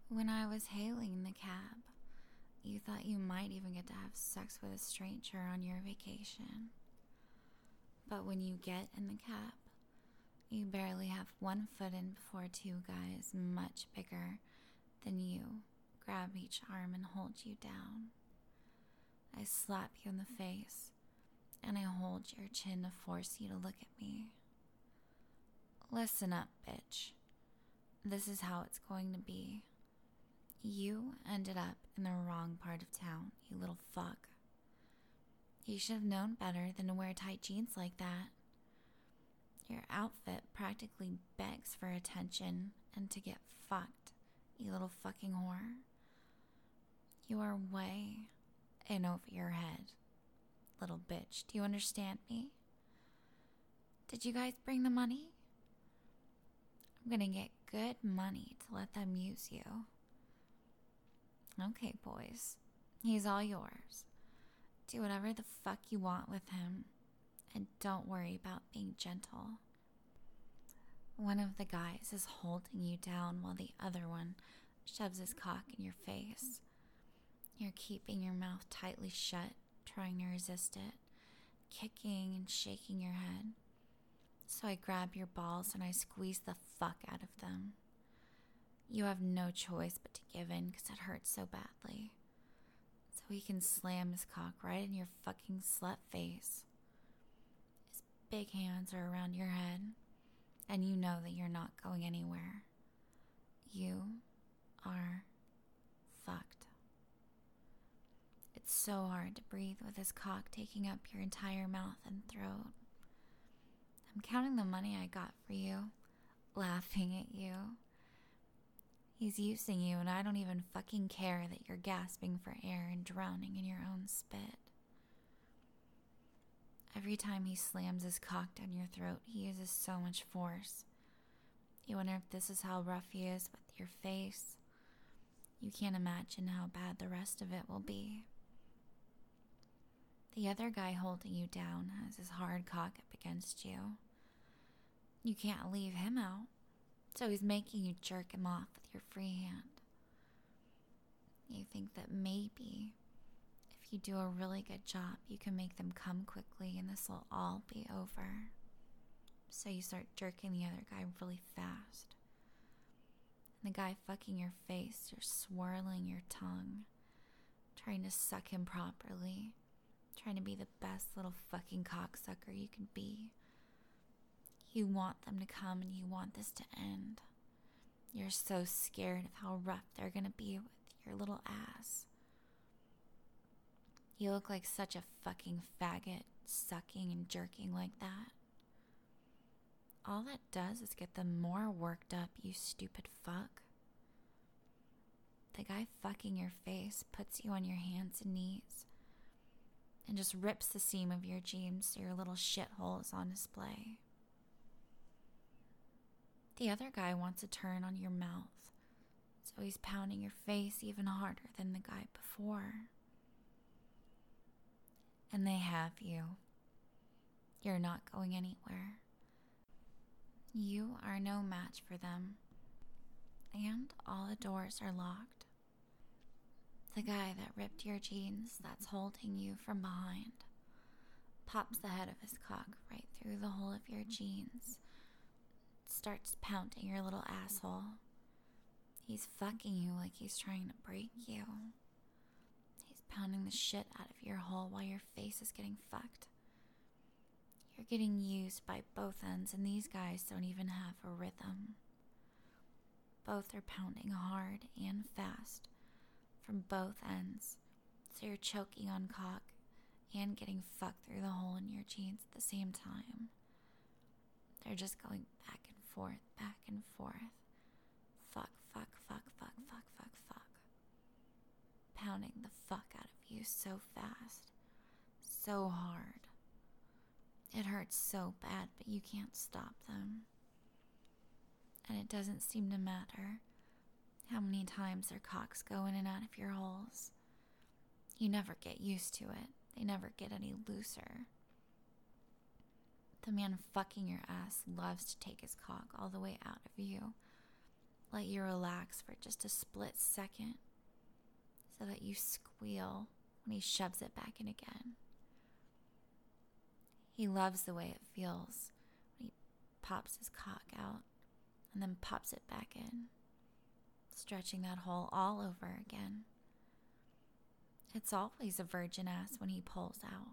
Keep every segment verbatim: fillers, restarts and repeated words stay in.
When I was hailing the cab, you thought you might even get to have sex with a stranger on your vacation. But when you get in the cab, you barely have one foot in before two guys much bigger than you grab each arm and hold you down. I slap you in the face, and I hold your chin to force you to look at me. Listen up, bitch. This is how it's going to be. You ended up in the wrong part of town, you little fuck. You should have known better than to wear tight jeans like that. Your outfit practically begs for attention and to get fucked, you little fucking whore. You are way in over your head, little bitch. Do you understand me? Did you guys bring the money? I'm gonna get good money to let them use you. Okay, boys. He's all yours. Do whatever the fuck you want with him, and don't worry about being gentle. One of the guys is holding you down while the other one shoves his cock in your face. You're keeping your mouth tightly shut, trying to resist it, kicking and shaking your head. So I grab your balls and I squeeze the fuck out of them. You have no choice but to give in because it hurts so badly. So he can slam his cock right in your fucking slut face. His big hands are around your head, and you know that you're not going anywhere. You are fucked. It's so hard to breathe with his cock taking up your entire mouth and throat. I'm counting the money I got for you, laughing at you. He's using you, and I don't even fucking care that you're gasping for air and drowning in your own spit. Every time he slams his cock down your throat, he uses so much force. You wonder if this is how rough he is with your face. You can't imagine how bad the rest of it will be. The other guy holding you down has his hard cock up against you. You can't leave him out. So he's making you jerk him off with your free hand. You think that maybe, if you do a really good job, you can make them come quickly and this will all be over. So you start jerking the other guy really fast. And the guy fucking your face, you're swirling your tongue, trying to suck him properly, trying to be the best little fucking cocksucker you can be. You want them to come and you want this to end. You're so scared of how rough they're gonna be with your little ass. You look like such a fucking faggot, sucking and jerking like that. All that does is get them more worked up, you stupid fuck. The guy fucking your face puts you on your hands and knees and just rips the seam of your jeans so your little shithole is on display. The other guy wants to turn on your mouth, so he's pounding your face even harder than the guy before. And they have you. You're not going anywhere. You are no match for them. And all the doors are locked. The guy that ripped your jeans, that's holding you from behind, pops the head of his cock right through the hole of your jeans, starts pounding your little asshole. He's fucking you like he's trying to break you. He's pounding the shit out of your hole while your face is getting fucked. You're getting used by both ends, and these guys don't even have a rhythm. Both are pounding hard and fast from both ends, so you're choking on cock and getting fucked through the hole in your jeans at the same time. They're just going back and forth, back and forth. Fuck, fuck, fuck, fuck, fuck, fuck, fuck. Pounding the fuck out of you so fast, so hard. It hurts so bad, but you can't stop them. And it doesn't seem to matter how many times their cocks go in and out of your holes. You never get used to it. They never get any looser. The man fucking your ass loves to take his cock all the way out of you, let you relax for just a split second so that you squeal when he shoves it back in again. He loves the way it feels when he pops his cock out and then pops it back in, stretching that hole all over again. It's always a virgin ass when he pulls out.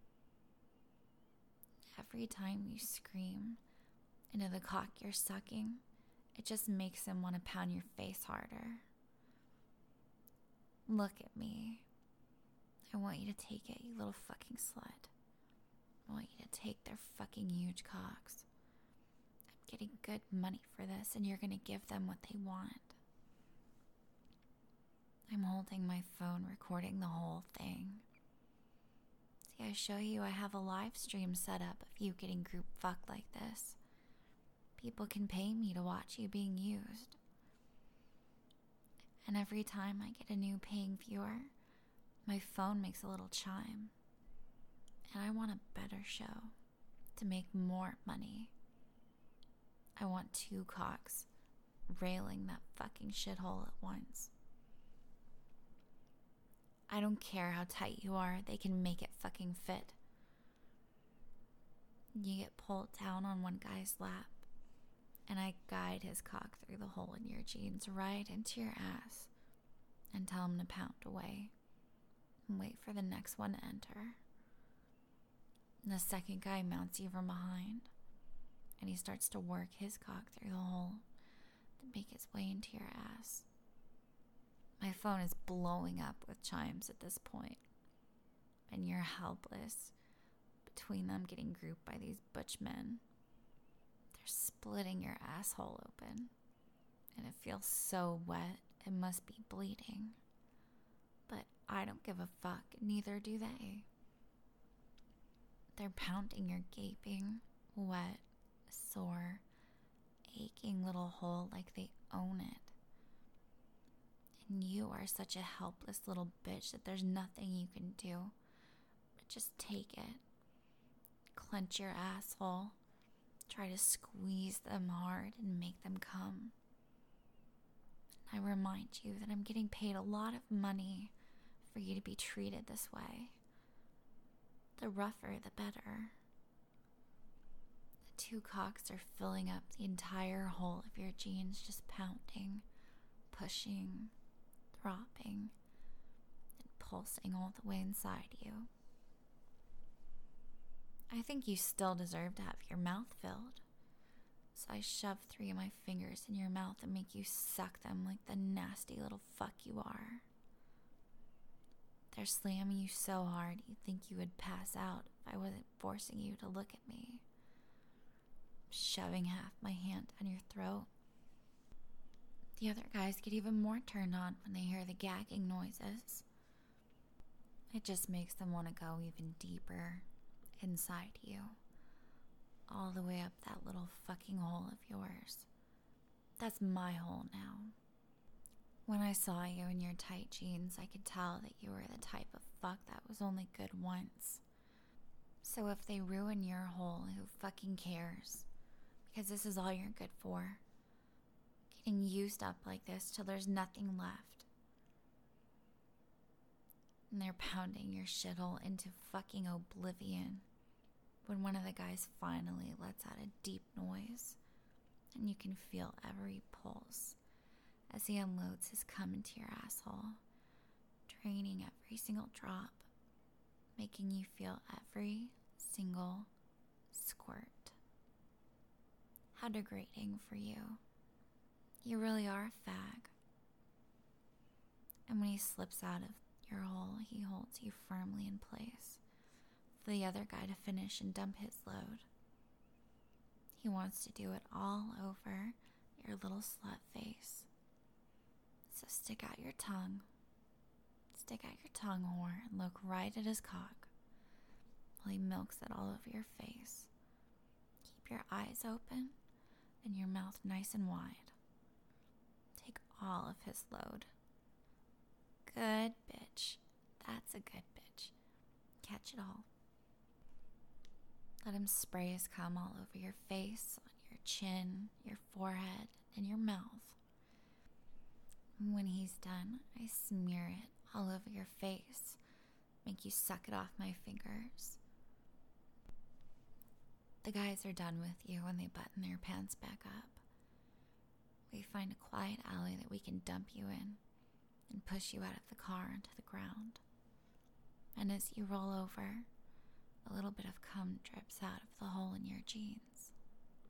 Every time you scream into the cock you're sucking, it just makes him want to pound your face harder. Look at me. I want you to take it, you little fucking slut. I want you to take their fucking huge cocks. I'm getting good money for this, and you're gonna give them what they want. I'm holding my phone recording the whole thing. See, I show you I have a live stream set up of you getting group fucked like this. People can pay me to watch you being used. And every time I get a new paying viewer, my phone makes a little chime. And I want a better show to make more money. I want two cocks railing that fucking shithole at once. I don't care how tight you are, they can make it fucking fit. You get pulled down on one guy's lap, and I guide his cock through the hole in your jeans right into your ass and tell him to pound away and wait for the next one to enter. And the second guy mounts you from behind, and he starts to work his cock through the hole to make its way into your ass. My phone is blowing up with chimes at this point, and you're helpless between them getting grouped by these butch men. They're splitting your asshole open, and it feels so wet it must be bleeding. But I don't give a fuck, neither do they. They're pounding your gaping, wet, sore, aching little hole like they own it. And you are such a helpless little bitch that there's nothing you can do but just take it. Clench your asshole. Try to squeeze them hard and make them come. I remind you that I'm getting paid a lot of money for you to be treated this way. The rougher, the better. The two cocks are filling up the entire hole of your jeans, just pounding, pushing, throbbing, and pulsing all the way inside you. I think you still deserve to have your mouth filled. So I shove three of my fingers in your mouth and make you suck them like the nasty little fuck you are. They're slamming you so hard you'd think you would pass out if I wasn't forcing you to look at me. Shoving half my hand down your throat. The other guys get even more turned on when they hear the gagging noises. It just makes them want to go even deeper inside you, all the way up that little fucking hole of yours. That's my hole now. When I saw you in your tight jeans, I could tell that you were the type of fuck that was only good once. So if they ruin your hole, who fucking cares? Because this is all you're good for. Getting used up like this till there's nothing left. And they're pounding your shithole into fucking oblivion when one of the guys finally lets out a deep noise and you can feel every pulse as he unloads his cum into your asshole, draining every single drop, making you feel every single squirt. How degrading for you. You really are a fag. And when he slips out of your hole, he holds you firmly in place for the other guy to finish and dump his load. He wants to do it all over your little slut face. So stick out your tongue. Stick out your tongue, whore, and look right at his cock while he milks it all over your face. Keep your eyes open and your mouth nice and wide. Take all of his load. Good bitch. That's a good bitch. Catch it all. Let him spray his cum all over your face, on your chin, your forehead, and your mouth. When he's done, I smear it all over your face, make you suck it off my fingers. The guys are done with you when they button their pants back up. We find a quiet alley that we can dump you in and push you out of the car onto the ground. And as you roll over, a little bit of cum drips out of the hole in your jeans.